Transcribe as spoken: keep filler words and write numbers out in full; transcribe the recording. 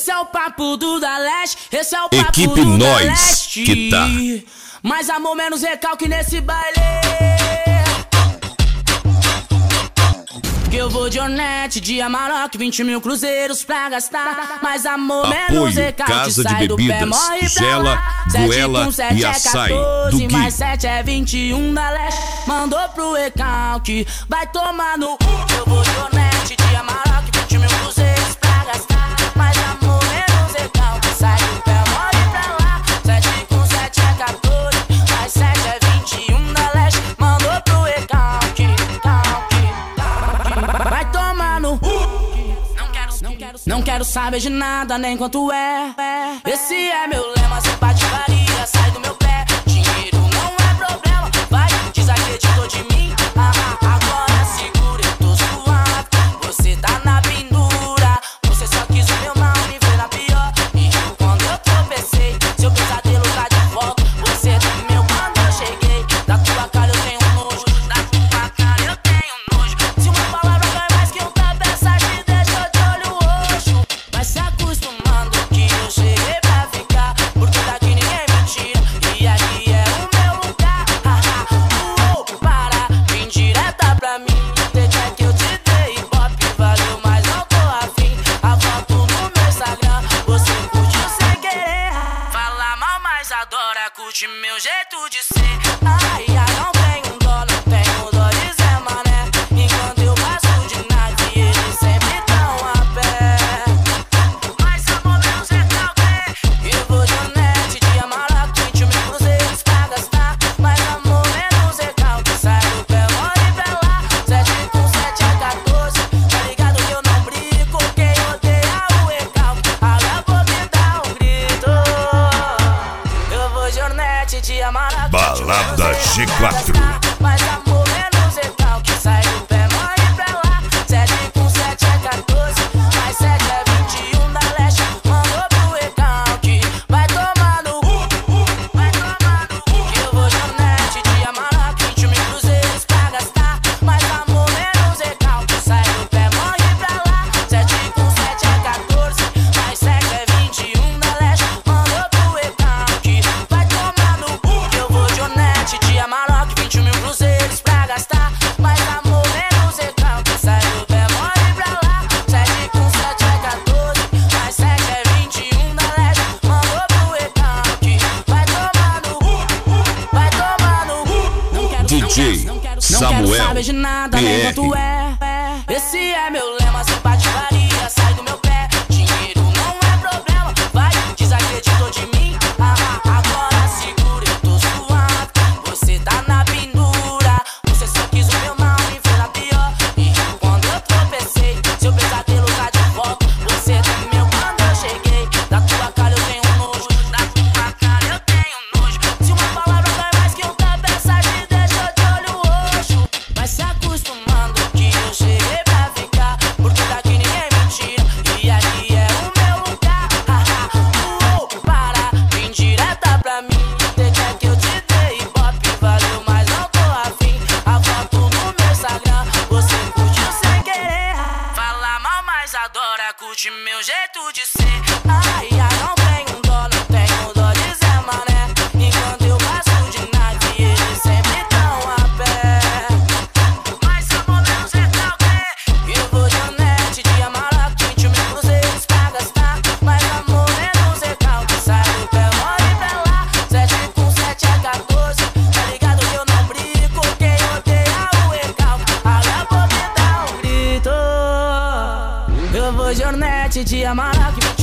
Esse é o papo do da Leste, esse é o papo Equipe do da Nós Leste. que tá. Mais amor, menos recalque nesse baile. Que eu vou de Hornet, de Amarok, vinte mil cruzeiros pra gastar. Mais amor, menos Apoio recalque. Casa de Sai do pé, Bebidas, morre pra Gela, lá. Goela sete com e sete é Açaí, quatorze, do Gui. mais sete é vinte e um da Leste. Mandou pro recalque, vai tomar no cu. Eu vou de Hornet, de Amarok, vinte mil cruzeiros pra gastar. Mais amor, menos recalque. Sai do pé, morre pra lá. sete com sete é quatorze, mais sete é vinte e um da Leste. Mandou pro recalque, calque, calque. Vai tomar no cu. Não quero, não quero, não quero saber de nada, nem quanto é. Esse é meu lema, sem patifaria, sai do meu pé. Dinheiro não é problema, vai, desacreditou de mim. Ah, ah, agora segura, eu tô suave. Você tá na pendura, você só quis o meu mal, me ver na pior. E eu, quando eu tropecei, seu pesadelo tá de volta. Você temeu quando eu cheguei, da tua cara eu tenho nojo, da tua cara eu tenho nojo. Se uma palavra vai mais que um tapa, essa te deixou de olho roxo. Vai se acostumando que eu cheguei pra ficar, porque daqui ninguém me tira, e aqui é o meu lugar. Ah, ah, uou, para, vem direta pra mim. Deixa que eu te dei ibope, valeu, mas não tô afim. A foto no meu Instagram, você curtiu sem querer. Fala mal, mas adora, curte meu jeito de ser. Ai, ai, não tenho dó, não tenho dó de Zé Mané. Enquanto eu passo de nada e eles sempre tão a pé. Mais amor, menos recalque. Eu vou de Hornet, de Amarok, vinte mil cruzeiros pra gastar. Mais amor, menos recalque. Sai do pé, morre pra lá. sete com sete é quatorze. Tá ligado que eu não brinco. Quem odeia o recalque, agora vou me dar um grito. Eu vou de Hornet, de Amarok, Balada G quatro. mais amor, menos recalque. Sai do pé, morre pra lá. sete com sete é quatorze, mais sete é vinte e um da Leste. Mandou pro recalque, vai tomar no cu, vai tomar no cu. Que eu vou de Hornet, de Amarok, vinte mil cruzeiros pra gastar. Mais amor, menos recalque. Sai do pé, morre pra lá. sete com sete é quatorze, mais sete é vinte e um da Leste. Mandou pro recalque, vai tomar no cu. Que eu vou de Hornet, de Amarok, vinte mil cruzeiros pra gastar. Mais amor, menos recalque. Sai do pé, morre pra lá. sete com sete é quatorze, mais sete é vinte e um da Leste. Mandou pro recalque, vai tomar no cu, vai tomar no cu. Não quero, D J não quero, não quero, Samuel não quero saber de nada, nem P R. quanto é. Esse é meu lema, sem patifaria, sai do meu pé. Dinheiro não é problema, vai, desacreditou de mim. Ah, ah, agora segura, eu tô suave. Você tá na pendura, você só quis o meu mal, me ver na pior. E eu, quando eu tropecei, seu pesadelo tá de volta. Você temeu quando eu cheguei, da tua cara eu tenho nojo, da tua cara eu tenho nojo. Se uma palavra vai mais que um tapa, essa te deixou de olho roxo. Vai se acostumando que eu cheguei pra ficar, porque daqui ninguém me tira, e aqui é o meu lugar. Ah, ah, uou, para, vem direta pra mim. Deixa que eu te dei ibope, valeu, mas não tô afim. A foto no meu Instagram, você curtiu sem querer. Fala mal, mas adora, curte meu jeito de ser. Ai, ai, não tenho dó, não tenho dó de Zé Mané. Enquanto eu passo de nada e eles sempre tão a pé. Mais amor, menos recalque. Eu vou de Hornet, de Amarok, vinte mil cruzeiros pra gastar. Mais amor, menos recalque. Sai do pé, morre pra lá. sete com sete é quatorze. Tá ligado que eu não brinco. Quem odeia o recalque, agora vou me dar um grito. Eu vou de Hornet, de Amarok, vinte